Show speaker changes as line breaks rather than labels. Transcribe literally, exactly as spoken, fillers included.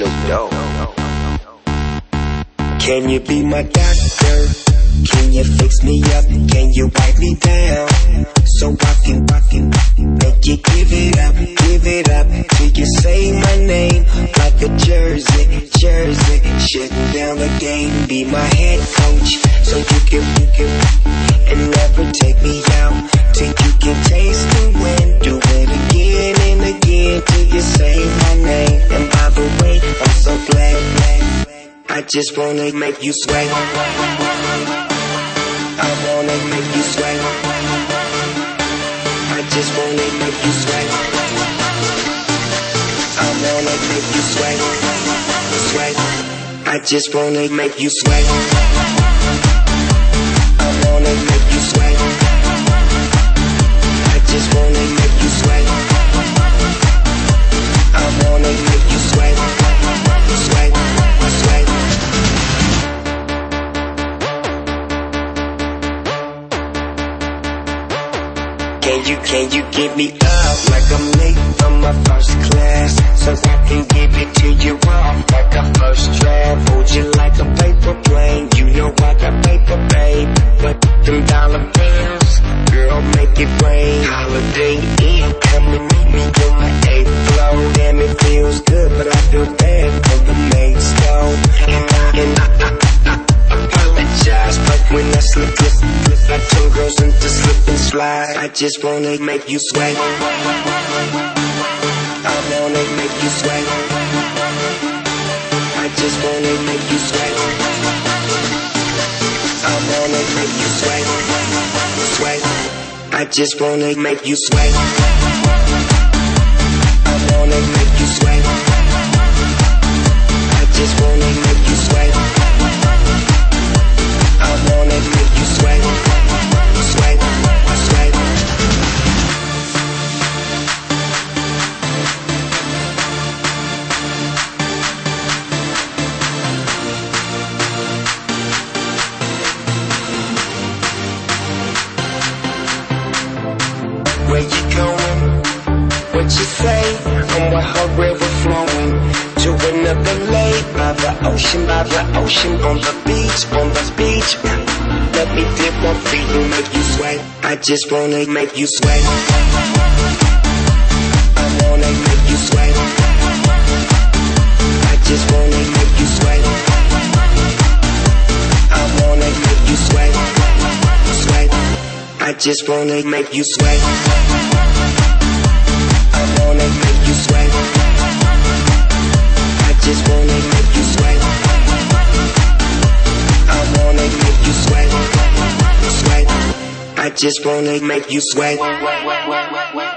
Snoop Dogg.
Can you be my doctor? Can you fix me up? Can you wipe me down? So I can, I can make you give it up, give it up till you say my name like a jersey, jersey. Shutting down the game, be my head coach, so you can, you can, and never take me out till you can taste the wind. Do it again and again till you say my name. And by the way, I'm so glad, I just wanna make you sweat. I wanna make you sweat. I just wanna make you sweat. I wanna make you sweat. Sweat. I just wanna make you sweat. I wanna make you sweat. I just wanna make you sweat. I wanna make you sweat. Sweat. Sweat. Can you, can you give me up like I'm late from my first class, so I can give it to you off like a first draft. Hold you like a paper plane, you know I got paper, babe, but them dollar bills, girl, make it rain. Holiday Inn, come and meet me on my eighth floor. Damn, it feels good, but I feel bad for the maid's though. And I, and I, I, I, I apologize, but when I slip, slip, slip, I turn girls into slip and slide. I just wanna make you sweat. I wanna make you sweat. I just wanna make you sweat. I wanna make you sweat. Sweat. I just wanna make you sweat. I wanna make you sweat. I just wanna make you sweat. I wanna make you sweat. Sweat. Sweat. Where you going? What you say? I'm with her river flowing to another lake by the ocean, by the ocean, on the beach, on the beach. Let me dip my feet and make you sweat. I just wanna make you sweat. I wanna make you sweat. I just wanna make you sweat. I wanna make you sweat. Sweat. I just wanna make you sweat. I wanna make you sweat. I just wanna make you sweat. I wanna make you sweat. Sweat. I just wanna make you sweat.